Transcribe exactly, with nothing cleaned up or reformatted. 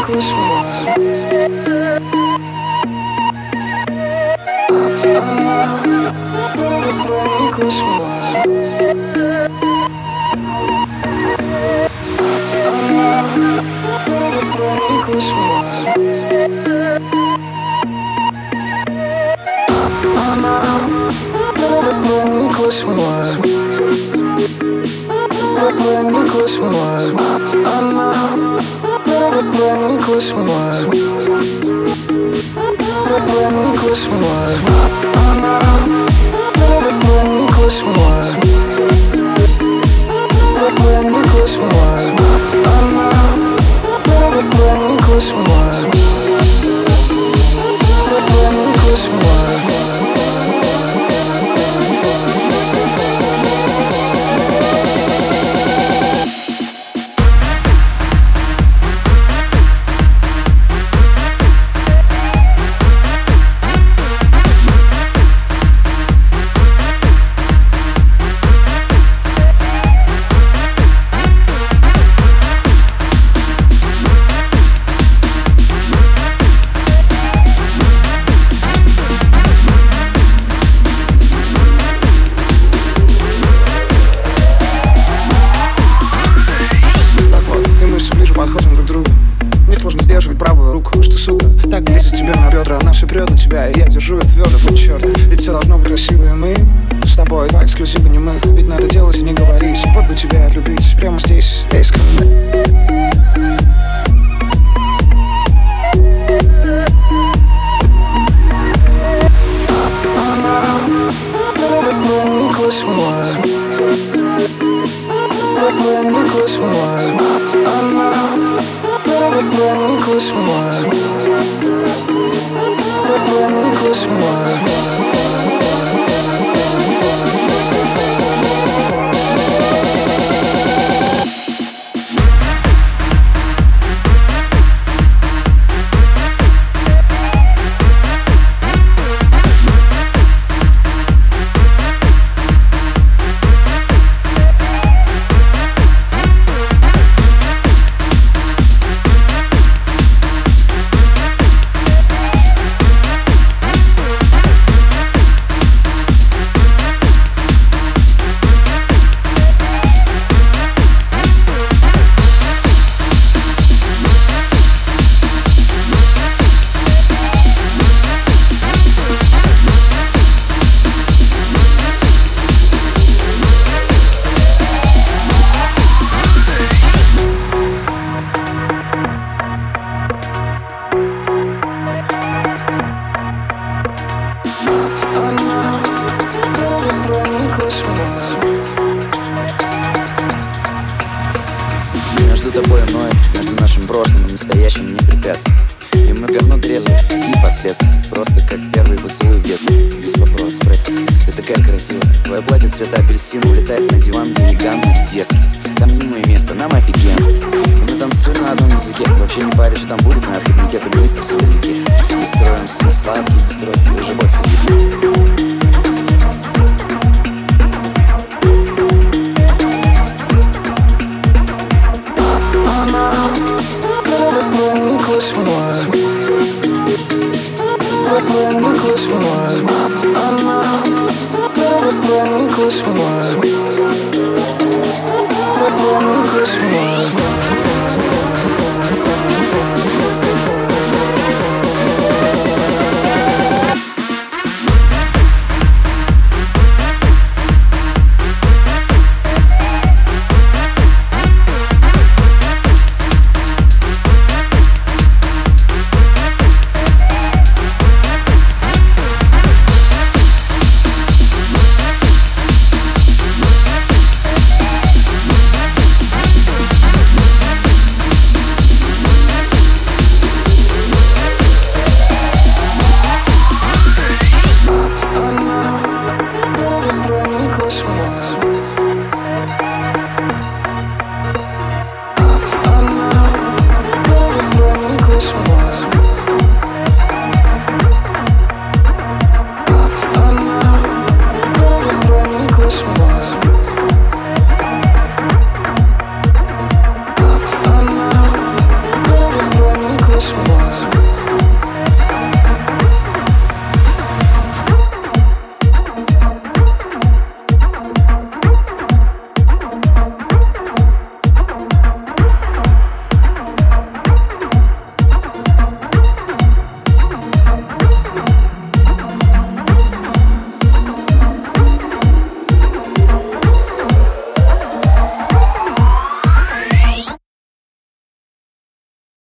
Подходим друг к другу. Мне сложно сдерживать правую руку. Что, сука, так лезет тебе на бедра. Она все прет на тебя, и я держу это твердо. Вот черт, ведь все должно быть красиво, и мы с тобой два эксклюзива немых. Ведь надо делать и не говорить. Вот бы тебя отлюбить прямо здесь, здесь ко мне. Между тобой и мной, между нашим прошлым и настоящим не препятствий. И мы говно трезвые, какие последствия? Просто как первый поцелуй в детстве. Есть вопрос, спроси, ты такая красивая. Твое платье цвета апельсин улетает на диван элегантный и дерзкий. Там не мое место, нам офигенство. И мы танцуем на одном языке. Вообще не паришь, что там будет на отходнике. Ты близко все далеки. Устроим себе сладкий строй, уже любовь убит. Close my eyes.